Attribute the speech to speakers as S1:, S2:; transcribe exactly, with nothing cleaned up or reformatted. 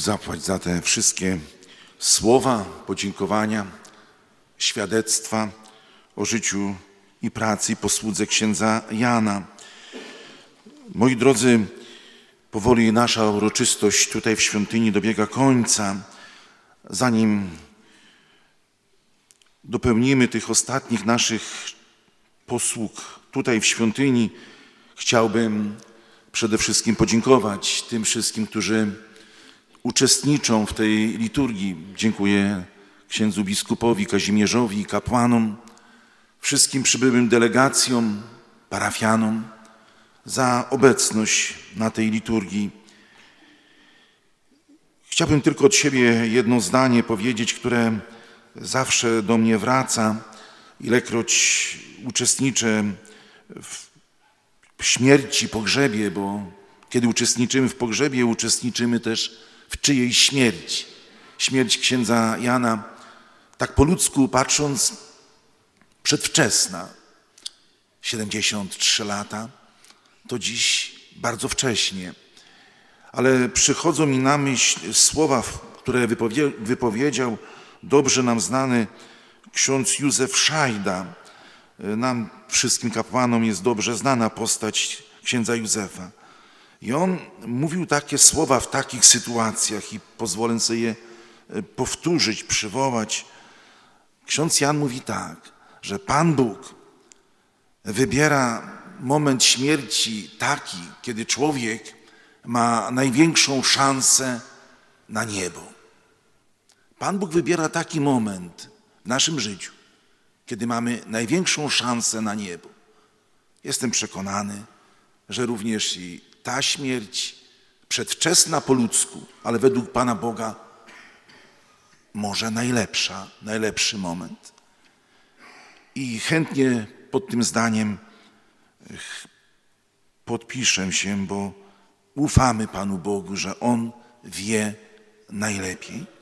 S1: zapłać za te wszystkie słowa podziękowania, świadectwa o życiu i pracy i posłudze księdza Jana. Moi drodzy, powoli nasza uroczystość tutaj w świątyni dobiega końca. Zanim dopełnimy tych ostatnich naszych posług tutaj w świątyni, chciałbym przede wszystkim podziękować tym wszystkim, którzy uczestniczą w tej liturgii. Dziękuję księdzu biskupowi Kazimierzowi i kapłanom, wszystkim przybyłym delegacjom, parafianom za obecność na tej liturgii. Chciałbym tylko od siebie jedno zdanie powiedzieć, które zawsze do mnie wraca, ilekroć uczestniczę w śmierci, pogrzebie, bo kiedy uczestniczymy w pogrzebie, uczestniczymy też w czyjejś śmierci. Śmierć księdza Jana, tak po ludzku patrząc, przedwczesna. siedemdziesiąt trzy lata, to dziś bardzo wcześnie. Ale przychodzą mi na myśl słowa, które wypowiedział dobrze nam znany ksiądz Józef Szajda. Nam wszystkim kapłanom jest dobrze znana postać księdza Józefa. I on mówił takie słowa w takich sytuacjach i pozwolę sobie je powtórzyć, przywołać. Ksiądz Jan mówi tak, że Pan Bóg wybiera moment śmierci taki, kiedy człowiek ma największą szansę na niebo. Pan Bóg wybiera taki moment w naszym życiu, kiedy mamy największą szansę na niebo. Jestem przekonany, że również i ta śmierć, przedwczesna po ludzku, ale według Pana Boga może najlepsza, najlepszy moment. I chętnie pod tym zdaniem podpiszę się, bo ufamy Panu Bogu, że On wie najlepiej.